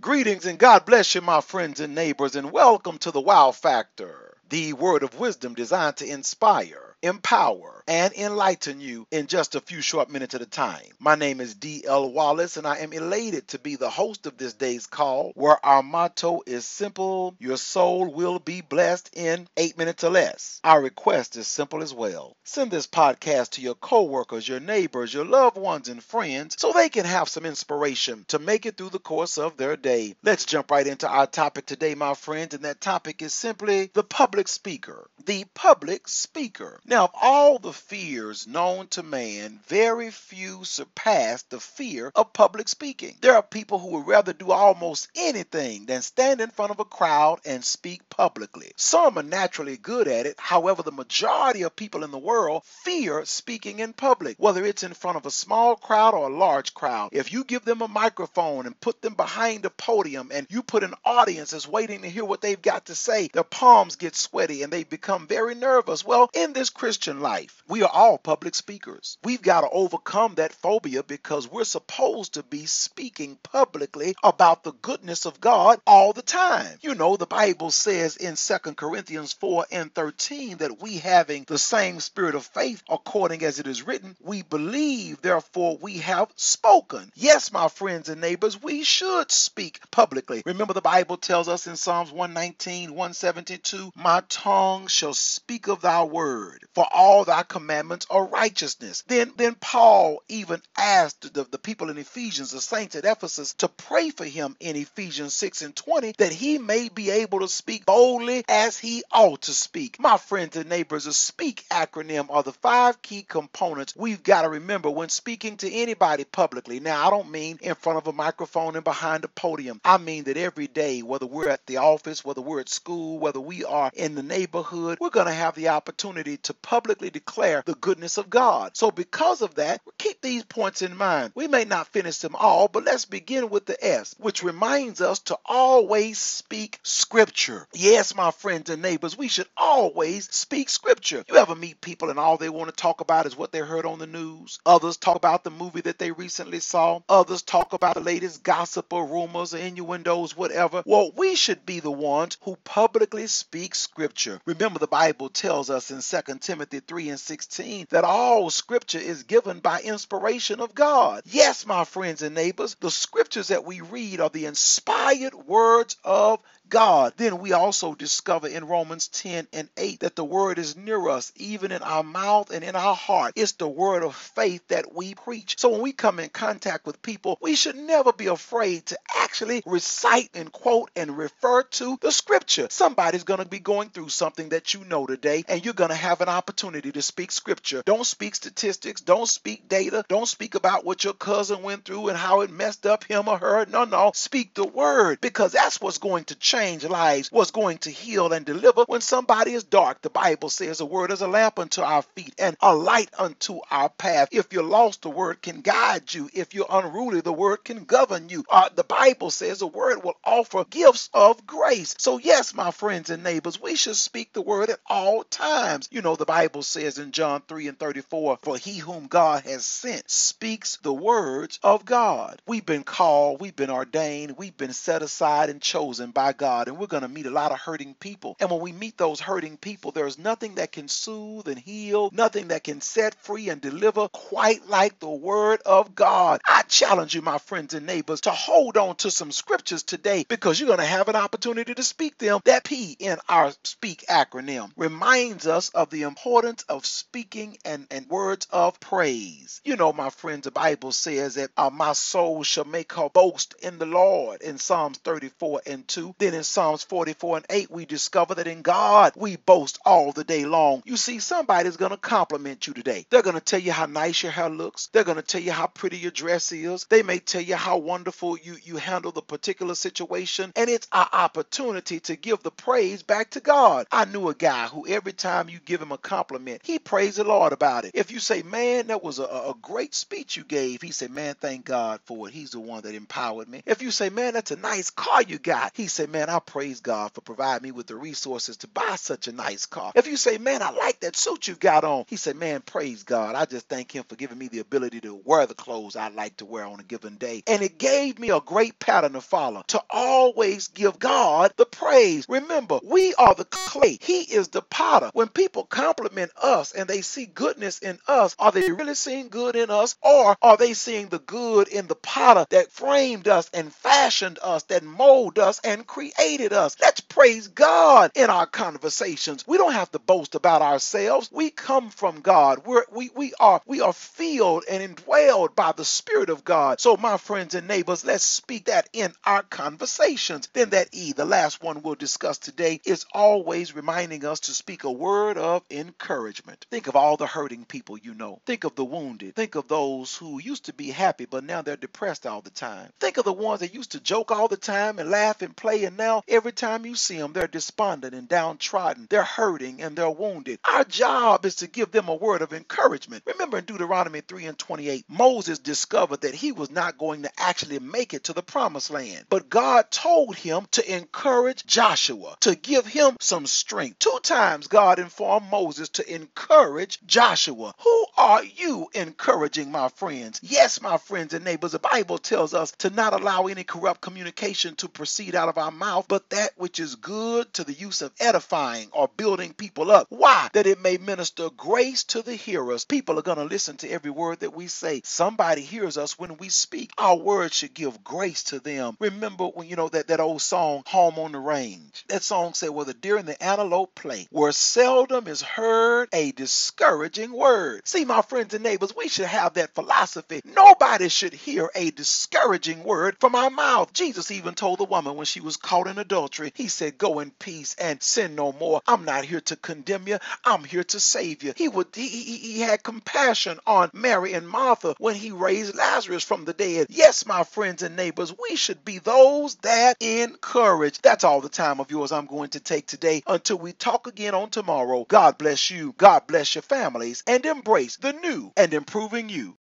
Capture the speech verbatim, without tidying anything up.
Greetings and God bless you, my friends and neighbors, and welcome to the Wow Factor, the word of wisdom designed to inspire, empower, and enlighten you in just a few short minutes at a time. My name is D L Wallace, and I am elated to be the host of this day's call, where our motto is simple: your soul will be blessed in eight minutes or less. Our request is simple as well. Send this podcast to your coworkers, your neighbors, your loved ones, and friends so they can have some inspiration to make it through the course of their day. Let's jump right into our topic today, my friends, and that topic is simply the public speaker. The public speaker. Now, of all the fears known to man, very few surpass the fear of public speaking. There are people who would rather do almost anything than stand in front of a crowd and speak publicly. Some are naturally good at it. However, the majority of people in the world fear speaking in public, whether it's in front of a small crowd or a large crowd. If you give them a microphone and put them behind a podium and you put an audience that's waiting to hear what they've got to say, their palms get sweaty and they become very nervous. Well, in this Christian life, we are all public speakers. We've got to overcome that phobia because we're supposed to be speaking publicly about the goodness of God all the time. You know, the Bible says in Second Corinthians four and thirteen that we, having the same spirit of faith, according as it is written, we believe, therefore we have spoken. Yes, my friends and neighbors, we should speak publicly. Remember, the Bible tells us in Psalms one nineteen, one seventy-two, my tongue shall speak of thy word, for all thy commandments are righteousness. Then, then Paul even asked the, the people in Ephesians, the saints at Ephesus, to pray for him in Ephesians six and twenty, that he may be able to speak boldly as he ought to speak. My friends and neighbors, the SPEAK acronym are the five key components we've got to remember when speaking to anybody publicly. Now, I don't mean in front of a microphone and behind a podium. I mean that every day, whether we're at the office, whether we're at school, whether we are in the neighborhood, we're going to have the opportunity to publicly declare the goodness of God. So because of that, keep these points in mind. We may not finish them all, but let's begin with the S, which reminds us to always speak scripture. Yes, my friends and neighbors, we should always speak scripture. You ever meet people and all they want to talk about is what they heard on the news? Others talk about the movie that they recently saw. Others talk about the latest gossip or rumors or innuendos, whatever. Well, we should be the ones who publicly speak scripture. Remember, the Bible tells us in Second Timothy three and sixteen that all scripture is given by inspiration of God. Yes, my friends and neighbors, the scriptures that we read are the inspired words of God. Then we also discover in Romans ten and eight that the word is near us, even in our mouth and in our heart. It's the word of faith that we preach. So when we come in contact with people, we should never be afraid to actually recite and quote and refer to the scripture. Somebody's going to be going through something that you know today, and you're going to have an opportunity to speak scripture. Don't speak statistics. Don't speak data. Don't speak about what your cousin went through and how it messed up him or her. No, no. Speak the word, because that's what's going to change change lives, what's going to heal and deliver when somebody is dark. The Bible says the word is a lamp unto our feet and a light unto our path. If you're lost, the word can guide you. If you're unruly, the word can govern you. Uh, the Bible says the word will offer gifts of grace. So yes, my friends and neighbors, we should speak the word at all times. You know, the Bible says in John three and thirty-four, for he whom God has sent speaks the words of God. We've been called, we've been ordained, we've been set aside and chosen by God. God, and we're going to meet a lot of hurting people. And when we meet those hurting people, there's nothing that can soothe and heal, nothing that can set free and deliver quite like the word of God. I challenge you, my friends and neighbors, to hold on to some scriptures today, because you're going to have an opportunity to speak them. That P in our SPEAK acronym reminds us of the importance of speaking and, and words of praise. You know, my friends, the Bible says that uh, my soul shall make her boast in the Lord in Psalms thirty-four and two. Then in Psalms forty-four and eight, we discover that in God we boast all the day long. You see, somebody's going to compliment you today. They're going to tell you how nice your hair looks. They're going to tell you how pretty your dress is. They may tell you how wonderful you, you handle the particular situation. And it's our opportunity to give the praise back to God. I knew a guy who every time you give him a compliment, he praised the Lord about it. If you say, man, that was a, a great speech you gave, he said, man, thank God for it. He's the one that empowered me. If you say, man, that's a nice car you got, he said, man, man, I praise God for providing me with the resources to buy such a nice car. If you say, man, I like that suit you got on, he said, man, praise God. I just thank him for giving me the ability to wear the clothes I like to wear on a given day. And it gave me a great pattern to follow, to always give God the praise. Remember, we are the clay. He is the potter. When people compliment us and they see goodness in us, are they really seeing good in us, or are they seeing the good in the potter that framed us and fashioned us, that molded us and created us? Let's praise God in our conversations. We don't have to boast about ourselves. We come from God. We're, we we are we are filled and indwelled by the Spirit of God. So my friends and neighbors, let's speak that in our conversations. Then that E, the last one we'll discuss today, is always reminding us to speak a word of encouragement. Think of all the hurting people you know. Think of the wounded. Think of those who used to be happy, but now they're depressed all the time. Think of the ones that used to joke all the time and laugh and play, and now every time you see them, they're despondent and downtrodden. They're hurting and they're wounded. Our job is to give them a word of encouragement. Remember in Deuteronomy three and twenty-eight, Moses discovered that he was not going to actually make it to the promised land. But God told him to encourage Joshua, to give him some strength. Two times God informed Moses to encourage Joshua. Who are you encouraging, my friends? Yes, my friends and neighbors, the Bible tells us to not allow any corrupt communication to proceed out of our mouth, but that which is good to the use of edifying or building people up. Why? That it may minister grace to the hearers. People are going to listen to every word that we say. Somebody hears us when we speak. Our words should give grace to them. Remember when you know that, that old song, Home on the Range? That song said, well, the deer and the antelope play, where seldom is heard a discouraging word. See, my friends and neighbors, we should have that philosophy. Nobody should hear a discouraging word from our mouth. Jesus even told the woman when she was caught in adultery, he said, go in peace and sin no more. I'm not here to condemn you. I'm here to save you. He would he, he, he had compassion on Mary and Martha when he raised Lazarus from the dead. Yes, my friends and neighbors, we should be those that encourage. That's all the time of yours I'm going to take today. Until we talk again on tomorrow, God bless you. God bless your families, and embrace the new and improving you.